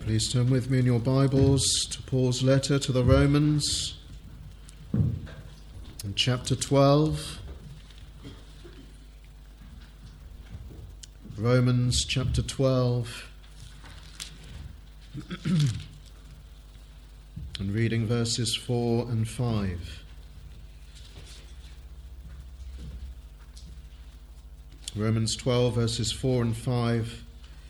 Please turn with me in your Bibles to Paul's letter to the Romans, in chapter 12. Romans chapter 12, and reading verses 4 and 5. Romans 12, verses 4 and 5.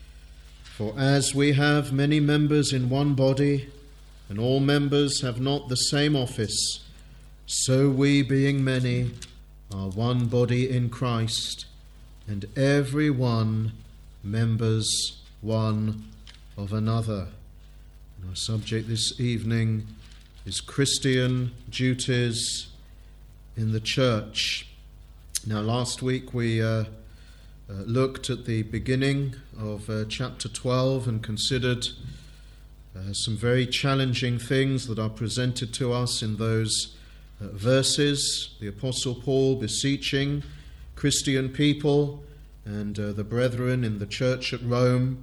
For as we have many members in one body, and all members have not the same office, so we, being many, are one body in Christ, and every one members one of another. And our subject this evening is Christian duties in the church. Now, last week we looked at the beginning of chapter 12 and considered some very challenging things that are presented to us in those verses. The Apostle Paul beseeching Christian people and the brethren in the church at Rome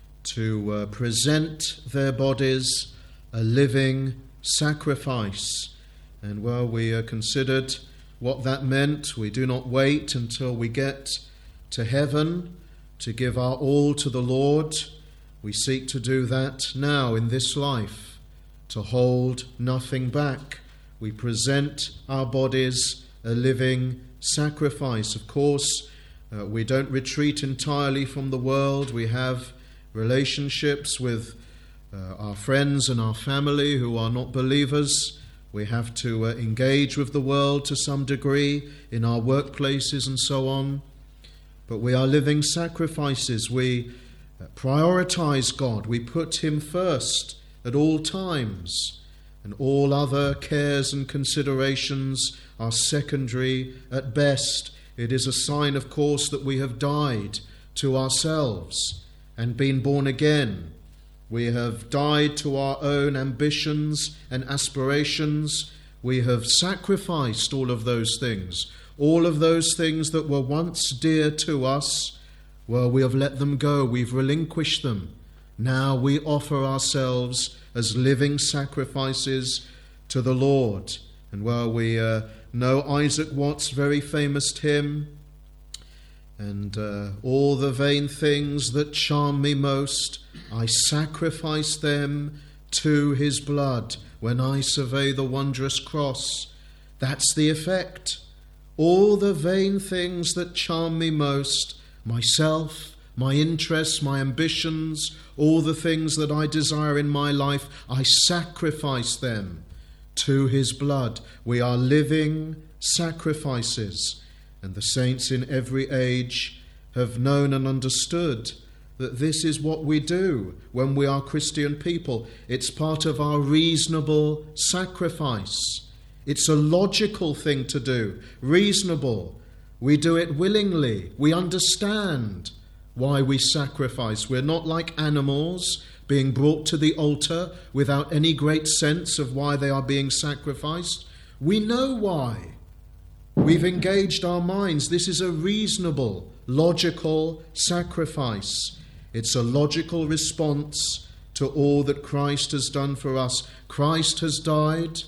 to present their bodies a living sacrifice. And while we considered what that meant, we do not wait until we get to heaven to give our all to the Lord. We seek to do that now in this life, to hold nothing back. We present our bodies a living sacrifice. Of course, we don't retreat entirely from the world. We have relationships with our friends and our family who are not believers. We have to engage with the world to some degree in our workplaces and so on. But we are living sacrifices. We prioritize God. We put Him first at all times. And all other cares and considerations are secondary at best. It is a sign, of course, that we have died to ourselves and been born again. We have died to our own ambitions and aspirations. We have sacrificed all of those things. All of those things that were once dear to us, well, we have let them go. We've relinquished them. Now we offer ourselves as living sacrifices to the Lord. And while we know Isaac Watts' very famous hymn, and all the vain things that charm me most, I sacrifice them to His blood when I survey the wondrous cross. That's the effect. All the vain things that charm me most, myself, my interests, my ambitions, all the things that I desire in my life, I sacrifice them to His blood. We are living sacrifices, and the saints in every age have known and understood that this is what we do when we are Christian people. It's part of our reasonable sacrifice. It's a logical thing to do, reasonable. We do it willingly. We understand why we sacrifice. We're not like animals being brought to the altar without any great sense of why they are being sacrificed. We know why. We've engaged our minds. This is a reasonable, logical sacrifice. It's a logical response to all that Christ has done for us. Christ has died.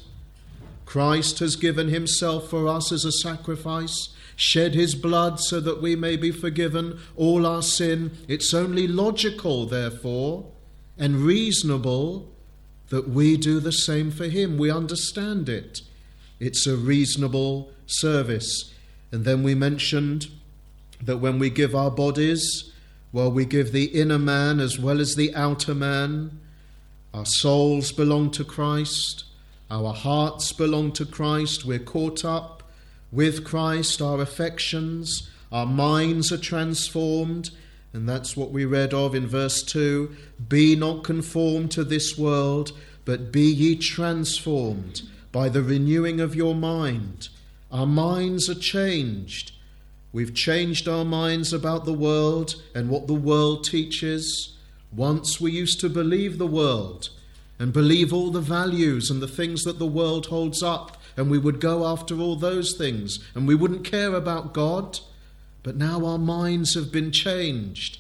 Christ has given Himself for us as a sacrifice, shed His blood so that we may be forgiven all our sin. It's only logical, therefore, and reasonable that we do the same for Him. We understand it. It's a reasonable service. And then we mentioned that when we give our bodies, well, we give the inner man as well as the outer man. Our souls belong to Christ. Our hearts belong to Christ. We're caught up with Christ. Our affections, our minds are transformed. And that's what we read of in verse 2. Be not conformed to this world, but be ye transformed by the renewing of your mind. Our minds are changed. We've changed our minds about the world and what the world teaches. Once we used to believe the world and believe all the values and the things that the world holds up, and we would go after all those things, and we wouldn't care about God. But now our minds have been changed.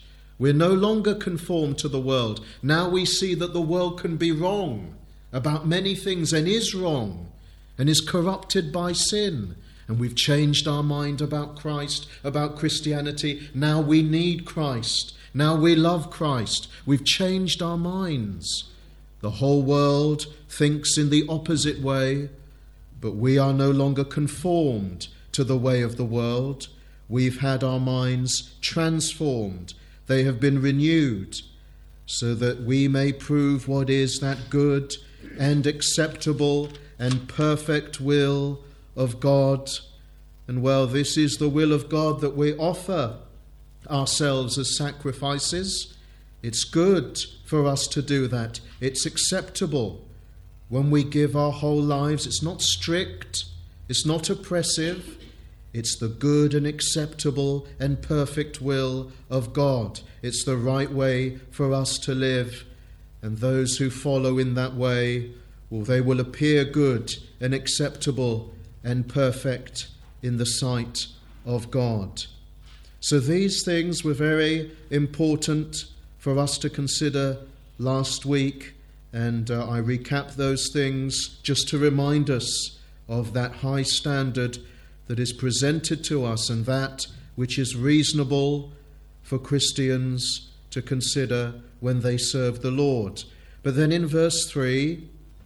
We're no longer conformed to the world. Now we see that the world can be wrong about many things and is wrong and is corrupted by sin. And we've changed our mind about Christ, about Christianity. Now we need Christ. Now we love Christ. We've changed our minds. The whole world thinks in the opposite way, but we are no longer conformed to the way of the world. We've had our minds transformed. They have been renewed so that we may prove what is that good and acceptable and perfect will of God. And well, this is the will of God, that we offer ourselves as sacrifices. It's good for us to do that. It's acceptable when we give our whole lives. It's not strict. It's not oppressive. It's the good and acceptable and perfect will of God. It's the right way for us to live. And those who follow in that way, well, they will appear good and acceptable and perfect in the sight of God. So these things were very important for us to consider last week, and I recap those things just to remind us of that high standard that is presented to us and that which is reasonable for Christians to consider when they serve the Lord. But then in verse 3,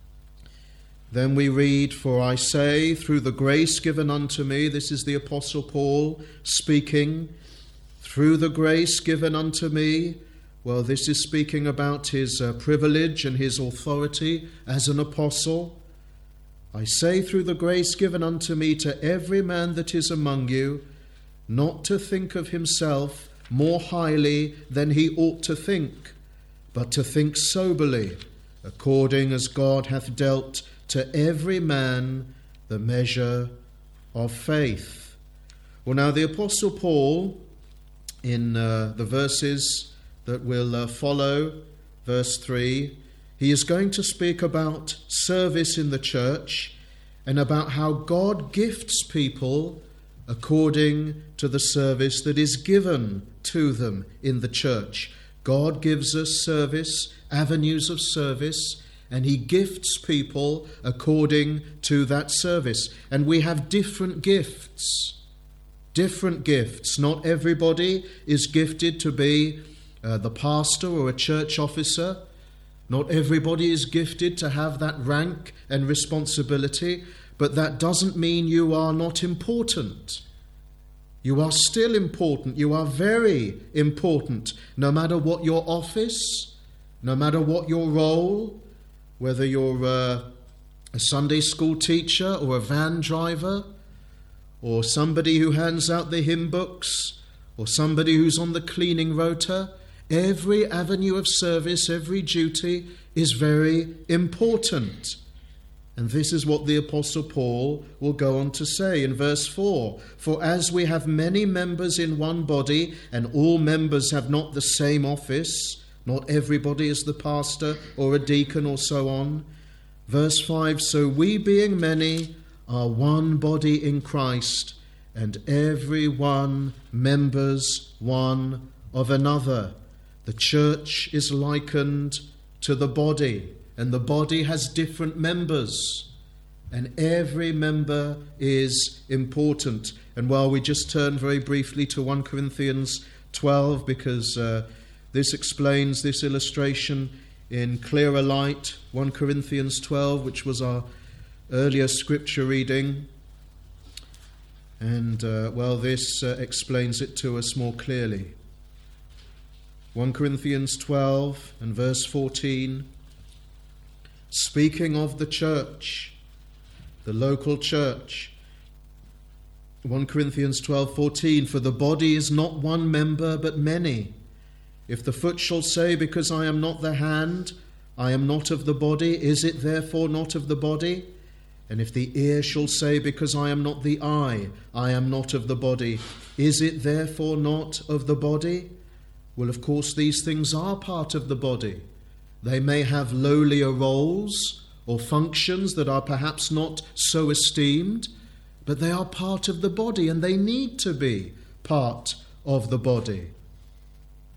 then we read, "For I say, through the grace given unto me," this is the Apostle Paul speaking, "through the grace given unto me." Well, this is speaking about his privilege and his authority as an apostle. "I say, through the grace given unto me, to every man that is among you, not to think of himself more highly than he ought to think, but to think soberly, according as God hath dealt to every man the measure of faith." Well, now the Apostle Paul, in the verses that will follow, verse 3, he is going to speak about service in the church and about how God gifts people according to the service that is given to them in the church. God gives us service, avenues of service, and he gifts people according to that service. And we have different gifts. Different gifts. Not everybody is gifted to be the pastor or a church officer. Not everybody is gifted to have that rank and responsibility, but that doesn't mean you are not important. You are still important. You are very important, no matter what your office, no matter what your role, whether you're a Sunday school teacher or a van driver, or somebody who hands out the hymn books, or somebody who's on the cleaning rota. Every avenue of service, every duty is very important. And this is what the Apostle Paul will go on to say in verse 4. "For as we have many members in one body, and all members have not the same office," not everybody is the pastor or a deacon or so on. Verse 5, "So we being many are one body in Christ, and every one members one of another." The church is likened to the body, and the body has different members, and every member is important. And while we just turn very briefly to 1 Corinthians 12, because this explains this illustration in clearer light. 1 Corinthians 12, which was our earlier scripture reading. And, this explains it to us more clearly. 1 Corinthians 12 and verse 14, speaking of the church, the local church. 1 Corinthians 12:14, "For the body is not one member, but many. If the foot shall say, because I am not the hand, I am not of the body, is it therefore not of the body? And if the ear shall say, because I am not the eye, I am not of the body, is it therefore not of the body?" Well, of course, these things are part of the body. They may have lowlier roles or functions that are perhaps not so esteemed, but they are part of the body, and they need to be part of the body.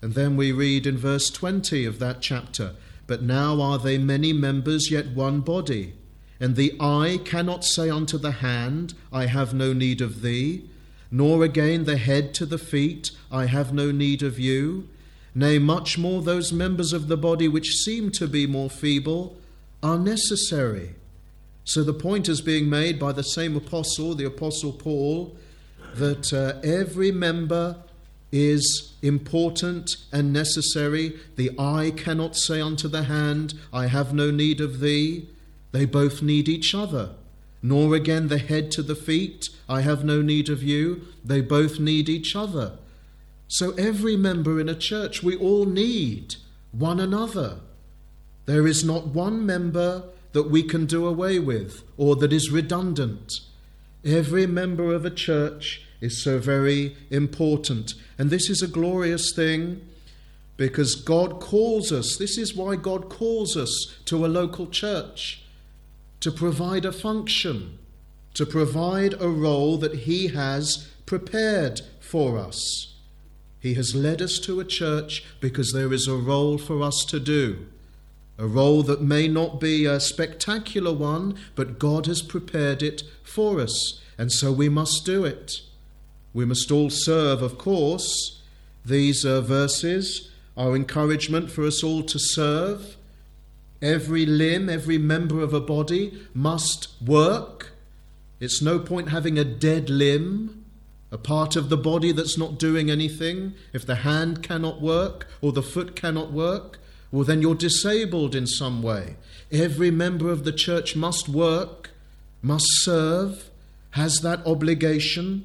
And then we read in verse 20 of that chapter, "But now are they many members, yet one body. And the eye cannot say unto the hand, I have no need of thee, nor again the head to the feet, I have no need of you. Nay, much more those members of the body which seem to be more feeble are necessary." So the point is being made by the same apostle, the Apostle Paul, that every member is important and necessary. The eye cannot say unto the hand, I have no need of thee. They both need each other. Nor again the head to the feet, I have no need of you. They both need each other. So every member in a church, we all need one another. There is not one member that we can do away with or that is redundant. Every member of a church is so very important. And this is a glorious thing because God calls us. This is why God calls us to a local church, to provide a function, to provide a role that He has prepared for us. He has led us to a church because there is a role for us to do. A role that may not be a spectacular one, but God has prepared it for us, and so we must do it. We must all serve, of course. These verses are encouragement for us all to serve. Every limb, every member of a body must work. It's no point having a dead limb, a part of the body that's not doing anything. If the hand cannot work or the foot cannot work, well, then you're disabled in some way. Every member of the church must work, must serve, has that obligation.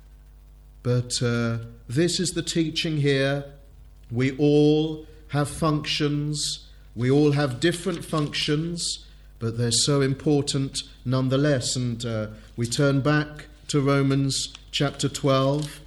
But this is the teaching here. We all have functions. We all have different functions, but they're so important nonetheless. And we turn back to Romans chapter 12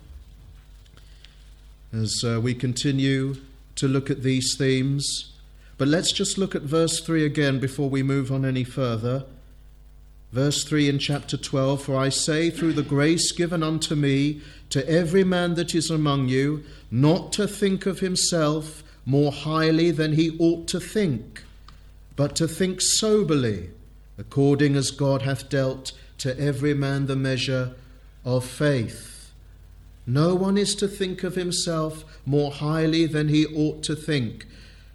as we continue to look at these themes. But let's just look at verse 3 again before we move on any further. Verse 3 in chapter 12, "For I say through the grace given unto me to every man that is among you, not to think of himself more highly than he ought to think, but to think soberly, according as God hath dealt to every man the measure of faith." No one is to think of himself more highly than he ought to think.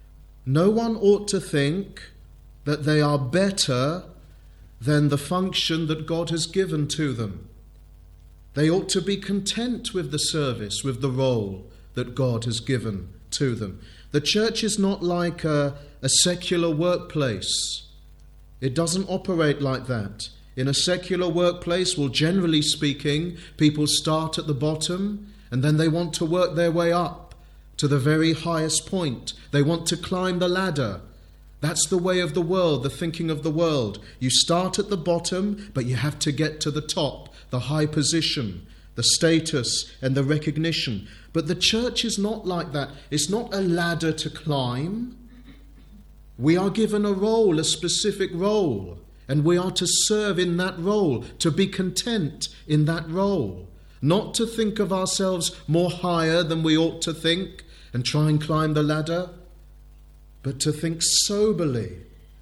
No one ought to think that they are better than the function that God has given to them. They ought to be content with the service, with the role that God has given to them. The church is not like a secular workplace. It doesn't operate like that. In a secular workplace, well, generally speaking, people start at the bottom and then they want to work their way up to the very highest point. They want to climb the ladder. That's the way of the world, the thinking of the world. You start at the bottom, but you have to get to the top, the high position, the status and the recognition. But the church is not like that. It's not a ladder to climb. We are given a role, a specific role, and we are to serve in that role, to be content in that role, not to think of ourselves more higher than we ought to think and try and climb the ladder, but to think soberly.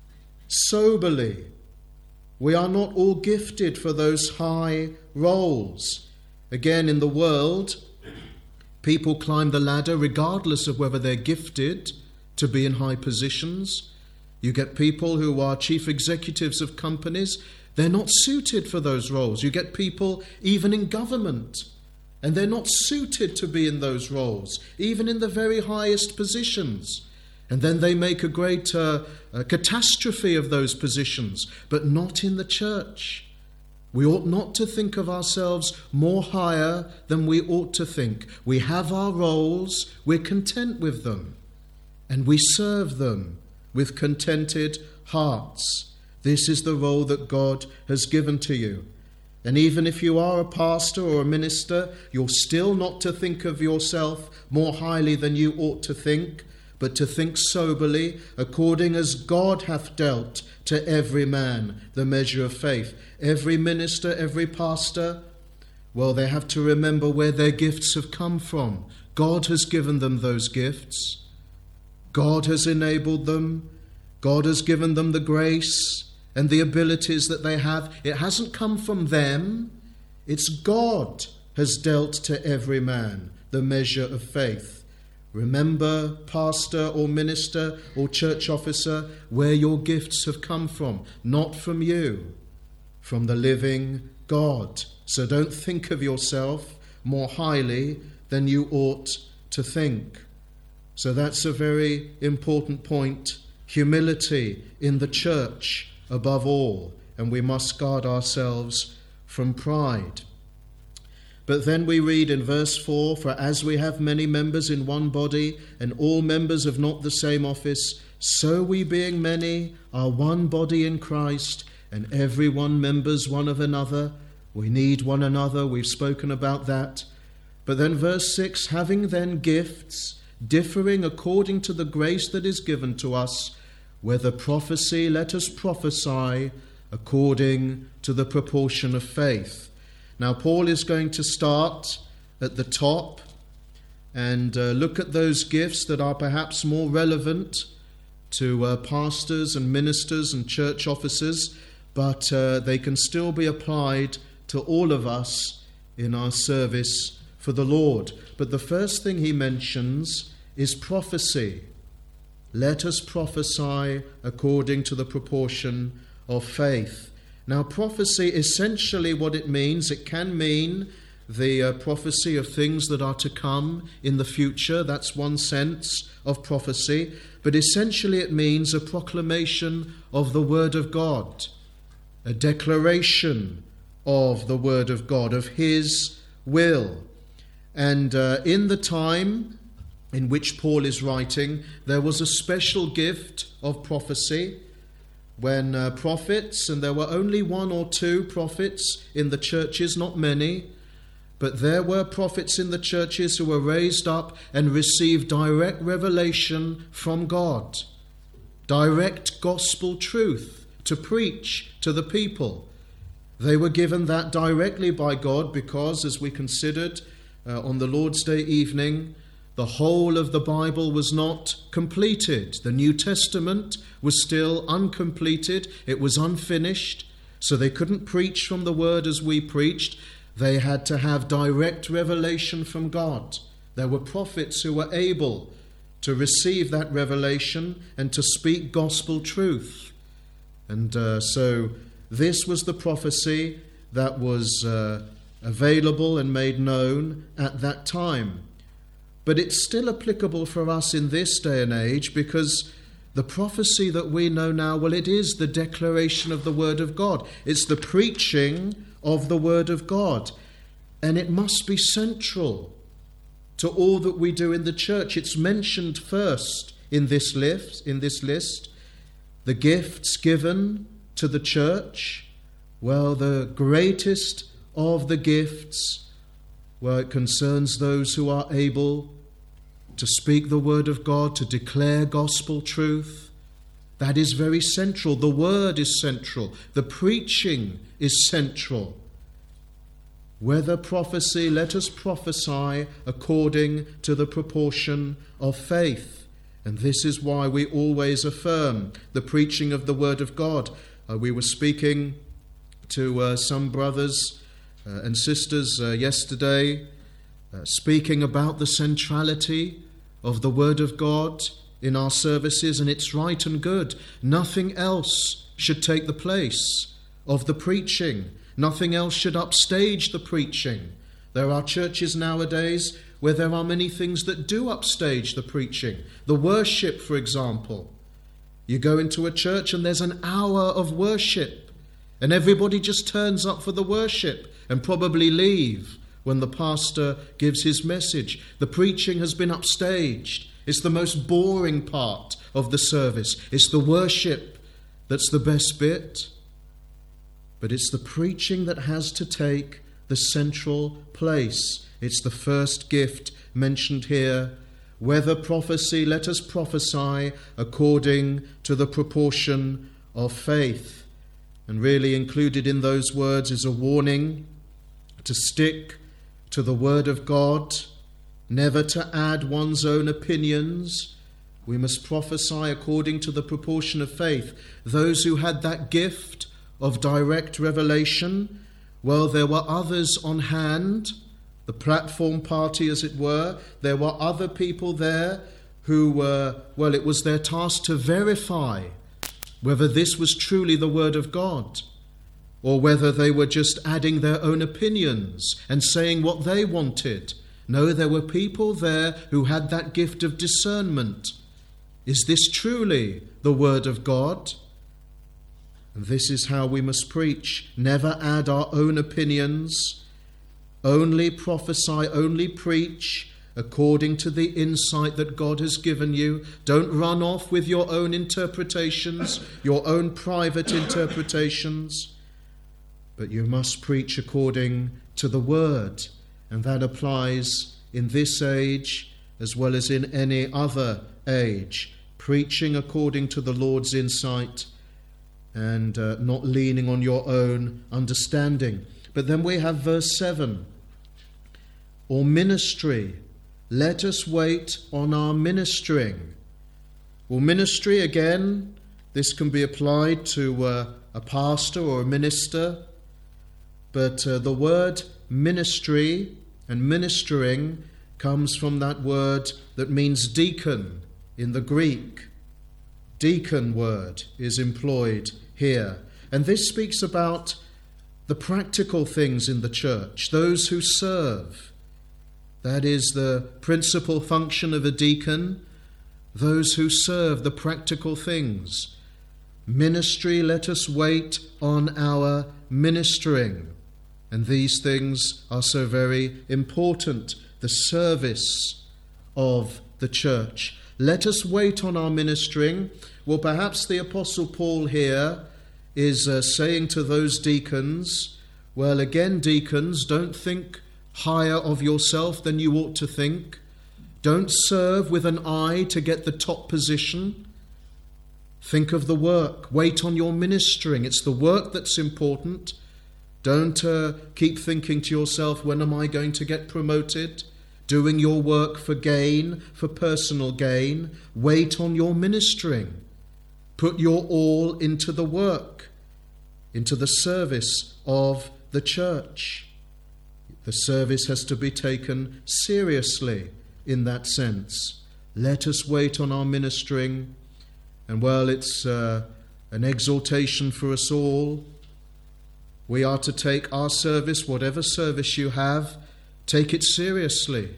Soberly. We are not all gifted for those high roles. Again, in the world, people climb the ladder regardless of whether they're gifted to be in high positions. You get people who are chief executives of companies. They're not suited for those roles. You get people even in government, and they're not suited to be in those roles, even in the very highest positions. And then they make a great catastrophe of those positions, but not in the church. We ought not to think of ourselves more higher than we ought to think. We have our roles, we're content with them, and we serve them with contented hearts. This is the role that God has given to you. And even if you are a pastor or a minister, you're still not to think of yourself more highly than you ought to think, but to think soberly, according as God hath dealt to every man the measure of faith. Every minister, every pastor, well, they have to remember where their gifts have come from. God has given them those gifts. God has enabled them. God has given them the grace and the abilities that they have. It hasn't come from them. It's God has dealt to every man the measure of faith. Remember, pastor or minister or church officer, where your gifts have come from. Not from you, from the living God. So don't think of yourself more highly than you ought to think. So that's a very important point. Humility in the church above all, and we must guard ourselves from pride. But then we read in verse 4, "For as we have many members in one body, and all members have not the same office, so we being many are one body in Christ, and every one members one of another." We need one another, we've spoken about that. But then verse 6, "Having then gifts differing according to the grace that is given to us, whether prophecy, let us prophesy according to the proportion of faith." Now Paul is going to start at the top and look at those gifts that are perhaps more relevant to pastors and ministers and church officers, but they can still be applied to all of us in our service for the Lord. But the first thing he mentions is prophecy. Let us prophesy according to the proportion of faith. Now, prophecy, essentially what it means, it can mean the prophecy of things that are to come in the future. That's one sense of prophecy. But essentially it means a proclamation of the Word of God, a declaration of the Word of God, of His will. And in the time in which Paul is writing, there was a special gift of prophecy when prophets, and there were only one or two prophets in the churches, not many, but there were prophets in the churches who were raised up and received direct revelation from God, direct gospel truth to preach to the people. They were given that directly by God because, as we considered on the Lord's Day evening, the whole of the Bible was not completed. The New Testament was still uncompleted. It was unfinished. So they couldn't preach from the Word as we preached. They had to have direct revelation from God. There were prophets who were able to receive that revelation and to speak gospel truth. And so this was the prophecy that was available and made known at that time. But it's still applicable for us in this day and age, because the prophecy that we know now, well, it is the declaration of the Word of God. It's the preaching of the Word of God. And it must be central to all that we do in the church. It's mentioned first in this list. The gifts given to the church. Well, the greatest of the gifts, well, it concerns those who are able to speak the Word of God, to declare gospel truth. That is very central. The Word is central. The preaching is central. Whether prophecy, let us prophesy according to the proportion of faith. And this is why we always affirm the preaching of the Word of God. We were speaking to some brothers and sisters yesterday, speaking about the centrality of the Word of God in our services, and it's right and good. Nothing else should take the place of the preaching. Nothing else should upstage the preaching. There are churches nowadays where there are many things that do upstage the preaching. The worship, for example. You go into a church and there's an hour of worship, and everybody just turns up for the worship and probably leave when the pastor gives his message. The preaching has been upstaged. It's the most boring part of the service. It's the worship that's the best bit. But it's the preaching that has to take the central place. It's the first gift mentioned here. Whether prophecy, let us prophesy according to the proportion of faith. And really included in those words is a warning to stick to the Word of God, never to add one's own opinions. We must prophesy according to the proportion of faith. Those who had that gift of direct revelation, well, there were others on hand, the platform party as it were. There were other people there who were, well, it was their task to verify whether this was truly the word of God, or whether they were just adding their own opinions and saying what they wanted. No, there were people there who had that gift of discernment. Is this truly the word of God? And this is how we must preach. Never add our own opinions. Only prophesy, only preach according to the insight that God has given you. Don't run off with your own interpretations, your own private interpretations. But you must preach according to the word. And that applies in this age as well as in any other age. Preaching according to the Lord's insight and not leaning on your own understanding. But then we have verse 7. Or ministry. Let us wait on our ministering. Well, ministry, again, this can be applied to a pastor or a minister. But the word ministry and ministering comes from that word that means deacon in the Greek. Deacon word is employed here. And this speaks about the practical things in the church, those who serve. That is the principal function of a deacon, those who serve the practical things. Ministry, let us wait on our ministering. And these things are so very important, the service of the church. Let us wait on our ministering. Well, perhaps the Apostle Paul here is saying to those deacons, well, again, deacons, don't think higher of yourself than you ought to think. Don't serve with an eye to get the top position. Think of the work. Wait on your ministering. It's the work that's important. Don't keep thinking to yourself, when am I going to get promoted? Doing your work for gain, for personal gain. Wait on your ministering. Put your all into the work, into the service of the church. The service has to be taken seriously in that sense. Let us wait on our ministering. And well, it's an exhortation for us all. We are to take our service, whatever service you have, take it seriously.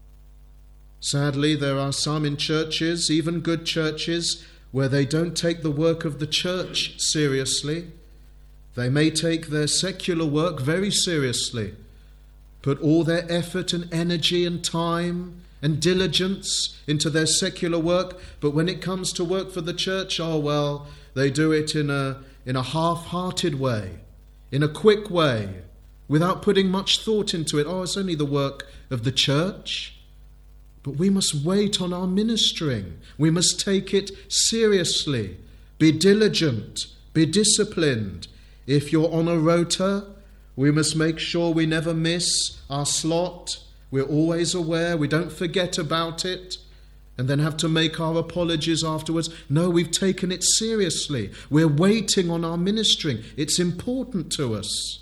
Sadly, there are some in churches, even good churches, where they don't take the work of the church seriously. They may take their secular work very seriously, put all their effort and energy and time and diligence into their secular work, but when it comes to work for the church, oh well, they do it in a half-hearted way, in a quick way, without putting much thought into it. Oh, it's only the work of the church. But we must wait on our ministering. We must take it seriously. Be diligent. Be disciplined. If you're on a rota, we must make sure we never miss our slot. We're always aware. We don't forget about it and then have to make our apologies afterwards. No, we've taken it seriously. We're waiting on our ministering. It's important to us.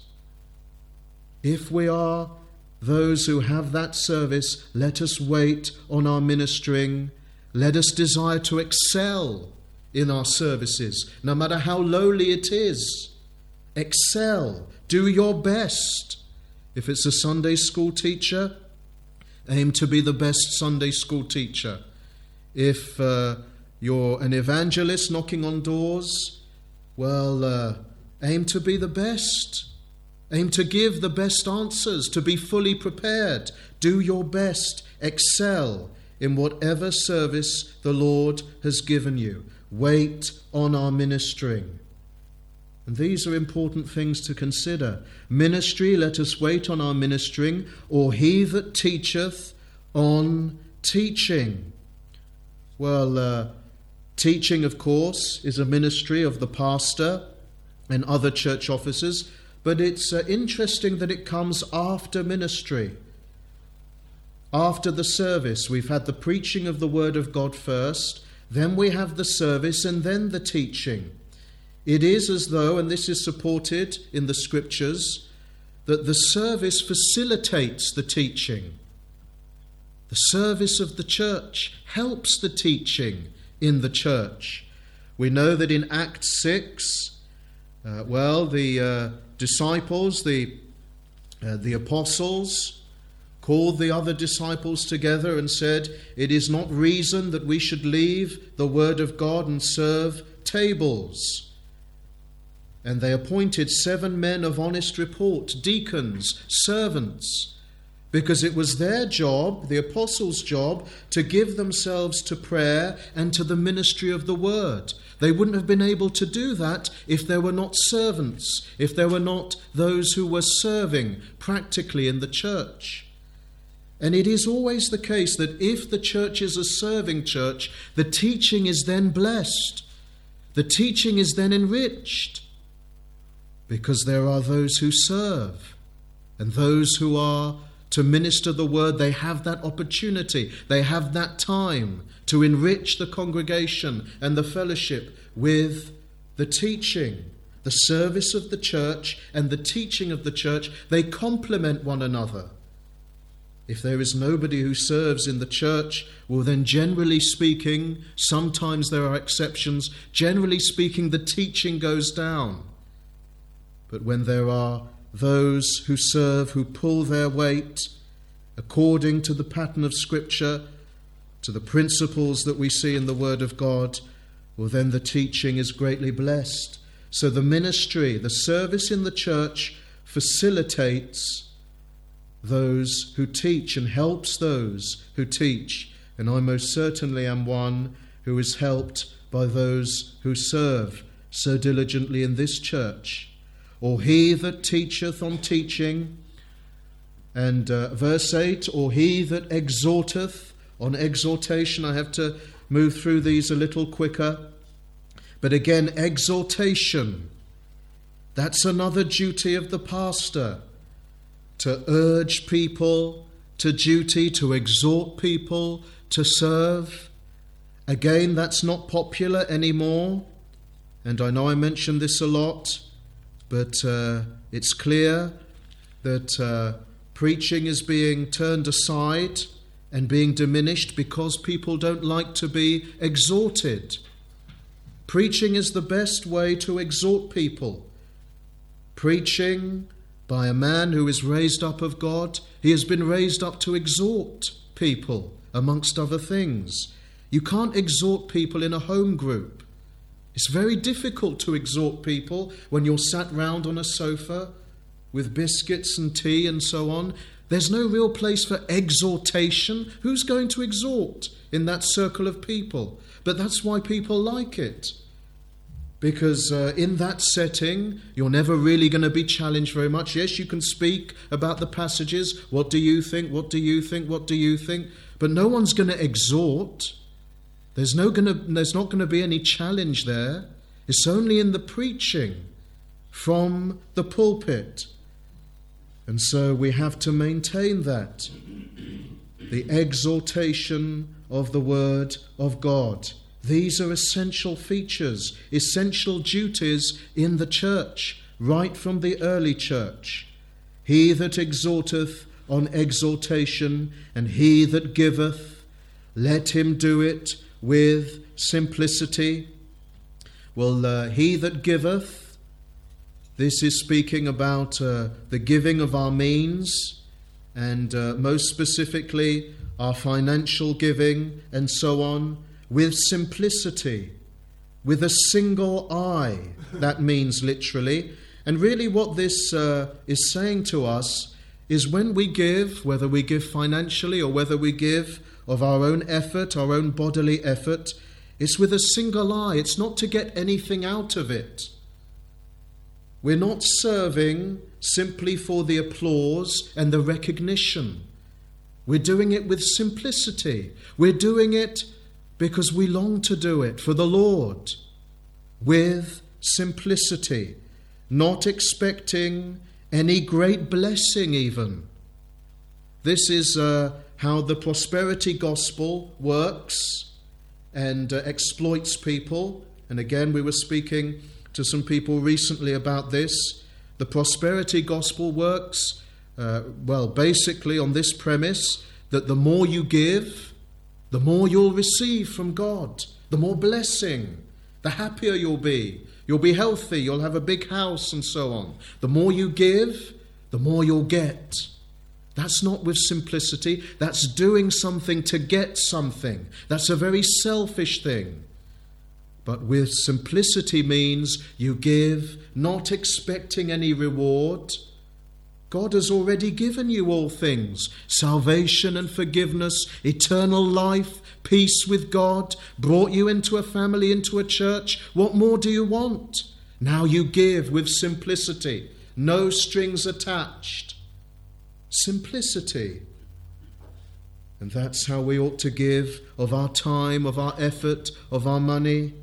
If we are those who have that service, let us wait on our ministering. Let us desire to excel in our services, no matter how lowly it is. Excel. Do your best. If it's a Sunday school teacher, aim to be the best Sunday school teacher. If you're an evangelist knocking on doors, well, aim to be the best. Aim to give the best answers, to be fully prepared. Do your best. Excel in whatever service the Lord has given you. Wait on our ministering. And these are important things to consider. Ministry, let us wait on our ministering, or he that teacheth on teaching. Well, teaching, of course, is a ministry of the pastor and other church officers, but it's interesting that it comes after ministry. after the service, we've had the preaching of the Word of God first, then we have the service, and then the teaching. It is as though, and this is supported in the Scriptures, that the service facilitates the teaching. The service of the church helps the teaching in the church. We know that in Acts 6, the disciples, the apostles, called the other disciples together and said, "It is not reason that we should leave the word of God and serve tables." And they appointed 7 men of honest report, deacons, servants, because it was their job, the apostles' job, to give themselves to prayer and to the ministry of the word. They wouldn't have been able to do that if there were not servants, if there were not those who were serving practically in the church. And it is always the case that if the church is a serving church, the teaching is then blessed. The teaching is then enriched, because there are those who serve, and those who are to minister the word. They have that opportunity, they have that time to enrich the congregation and the fellowship with the teaching. The service of the church and the teaching of the church, they complement one another. If there is nobody who serves in the church, well then generally speaking, sometimes there are exceptions, generally speaking the teaching goes down. But when there are those who serve, who pull their weight according to the pattern of Scripture, to the principles that we see in the Word of God, well then the teaching is greatly blessed. So the ministry, the service in the church facilitates those who teach and helps those who teach. And I most certainly am one who is helped by those who serve so diligently in this church. Or he that teacheth on teaching, and verse 8, or he that exhorteth on exhortation. I have to move through these a little quicker. But again, exhortation, that's another duty of the pastor, to urge people to duty, to exhort people to serve. Again, that's not popular anymore, and I know I mention this a lot, but it's clear that preaching is being turned aside and being diminished because people don't like to be exhorted. Preaching is the best way to exhort people. Preaching by a man who is raised up of God, he has been raised up to exhort people, amongst other things. You can't exhort people in a home group. It's very difficult to exhort people when you're sat round on a sofa with biscuits and tea and so on. There's no real place for exhortation. Who's going to exhort in that circle of people? But that's why people like it. Because in that setting, you're never really going to be challenged very much. Yes, you can speak about the passages. What do you think? What do you think? What do you think? But no one's going to exhort. There's not going to be any challenge there. It's only in the preaching from the pulpit. And so we have to maintain that. The exhortation of the Word of God. These are essential features, essential duties in the church, right from the early church. He that exhorteth on exhortation, and he that giveth, let him do it with simplicity. Well, he that giveth, this is speaking about the giving of our means, and most specifically our financial giving and so on, with simplicity, with a single eye, that means literally. And really what this is saying to us is when we give, whether we give financially or whether we give of our own effort, our own bodily effort, it's with a single eye. It's not to get anything out of it. We're not serving simply for the applause and the recognition. We're doing it with simplicity. We're doing it because we long to do it for the Lord, with simplicity, not expecting any great blessing even. This is how the prosperity gospel works and exploits people. And again, we were speaking to some people recently about this. The prosperity gospel works, basically on this premise that the more you give, the more you'll receive from God, the more blessing, the happier you'll be. You'll be healthy, you'll have a big house and so on. The more you give, the more you'll get. That's not with simplicity. That's doing something to get something. That's a very selfish thing. But with simplicity means you give not expecting any reward. God has already given you all things: salvation and forgiveness, eternal life, peace with God, brought you into a family, into a church. What more do you want? Now you give with simplicity, no strings attached. Simplicity. And that's how we ought to give of our time, of our effort, of our money.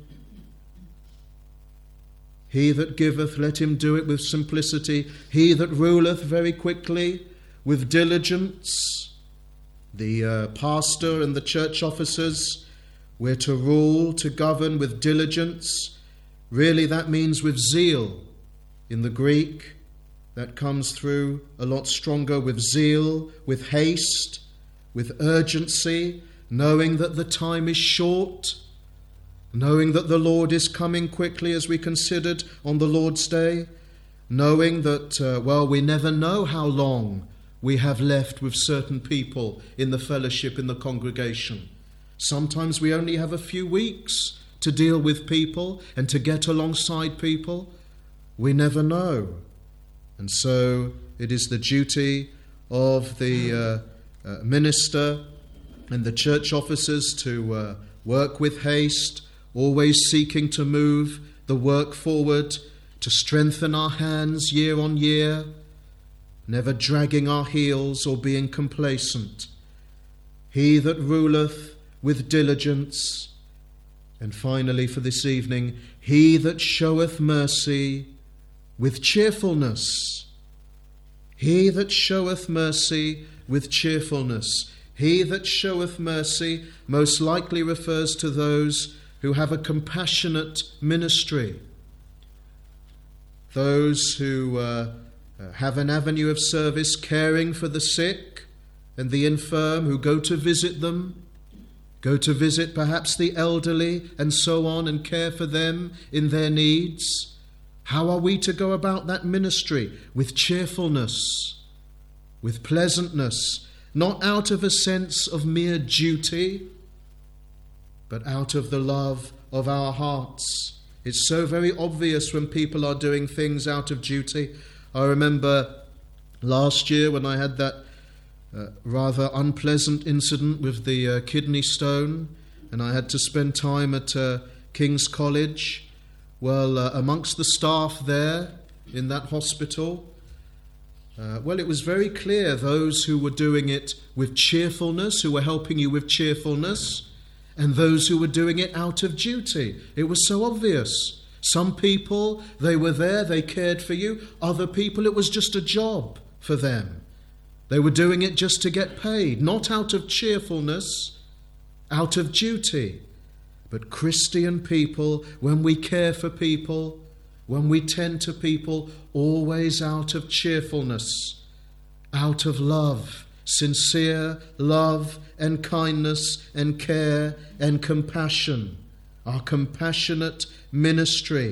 He that giveth, let him do it with simplicity. He that ruleth, very quickly, with diligence. The pastor and the church officers, we're to rule, to govern with diligence. Really, that means with zeal. In the Greek, that comes through a lot stronger, with zeal, with haste, with urgency, knowing that the time is short, knowing that the Lord is coming quickly, as we considered on the Lord's Day, knowing that, we never know how long we have left with certain people in the fellowship, in the congregation. Sometimes we only have a few weeks to deal with people and to get alongside people. We never know. And so it is the duty of the minister and the church officers to work with haste, always seeking to move the work forward, to strengthen our hands year on year, never dragging our heels or being complacent. He that ruleth with diligence. And finally for this evening, he that showeth mercy with cheerfulness. He that showeth mercy with cheerfulness. He that showeth mercy most likely refers to those who have a compassionate ministry. Those who have an avenue of service, caring for the sick and the infirm, who go to visit them, go to visit perhaps the elderly and so on, and care for them in their needs. How are we to go about that ministry? With cheerfulness, with pleasantness, not out of a sense of mere duty, but out of the love of our hearts. It's so very obvious when people are doing things out of duty. I remember last year when I had that rather unpleasant incident with the kidney stone, and I had to spend time at King's College. Well, amongst the staff there in that hospital, it was very clear those who were doing it with cheerfulness, who were helping you with cheerfulness, and those who were doing it out of duty. It was so obvious. Some people, they were there, they cared for you. Other people, it was just a job for them. They were doing it just to get paid, not out of cheerfulness, out of duty. But Christian people, when we care for people, when we tend to people, always out of cheerfulness, out of love, sincere love and kindness and care and compassion, our compassionate ministry.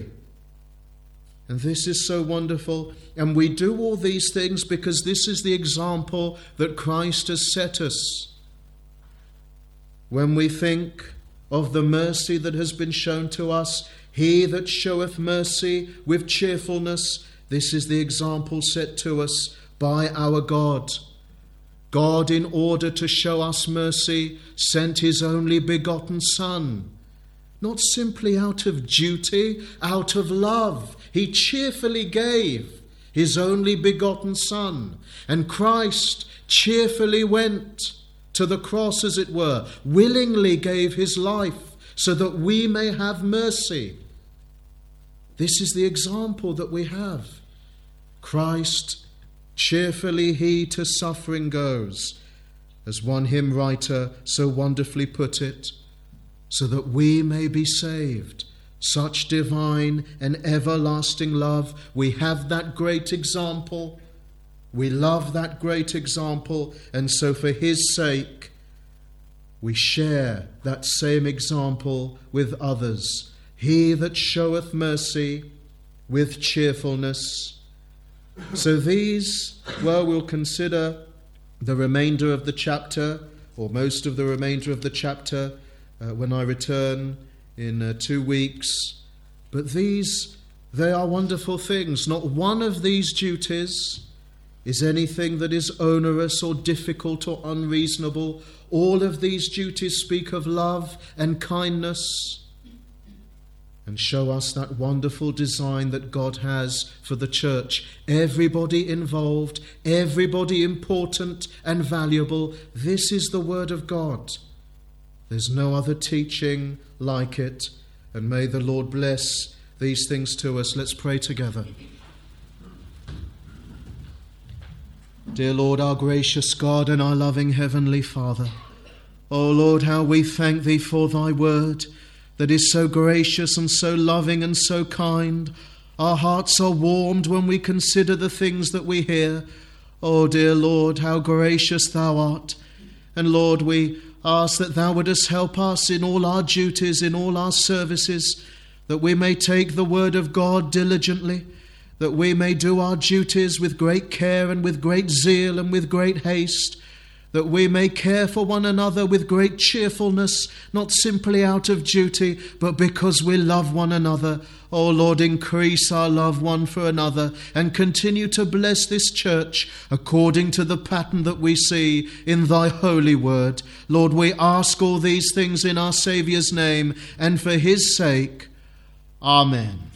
And this is so wonderful. And we do all these things because this is the example that Christ has set us. When we think of the mercy that has been shown to us, he that showeth mercy with cheerfulness, this is the example set to us by our God. God, in order to show us mercy, sent his only begotten Son. Not simply out of duty, out of love. He cheerfully gave his only begotten Son. And Christ cheerfully went to the cross, as it were, willingly gave his life so that we may have mercy. This is the example that we have. Christ, cheerfully he to suffering goes. as one hymn writer so wonderfully put it, so that we may be saved. Such divine and everlasting love. We have that great example. We love that great example, and so for his sake, we share that same example with others. He that showeth mercy with cheerfulness. So these, we'll consider the remainder of the chapter, or most of the remainder of the chapter, when I return in 2 weeks. But these, they are wonderful things. Not one of these duties is anything that is onerous or difficult or unreasonable. All of these duties speak of love and kindness and show us that wonderful design that God has for the church. Everybody involved, everybody important and valuable. This is the Word of God. There's no other teaching like it. And may the Lord bless these things to us. Let's pray together. Dear Lord, our gracious God and our loving Heavenly Father, O Lord, how we thank Thee for Thy word that is so gracious and so loving and so kind. Our hearts are warmed when we consider the things that we hear. O dear Lord, how gracious Thou art. And Lord, we ask that Thou wouldest help us in all our duties, in all our services, that we may take the word of God diligently, that we may do our duties with great care and with great zeal and with great haste, that we may care for one another with great cheerfulness, not simply out of duty, but because we love one another. O Lord, increase our love one for another and continue to bless this church according to the pattern that we see in Thy holy word. Lord, we ask all these things in our Saviour's name and for His sake. Amen.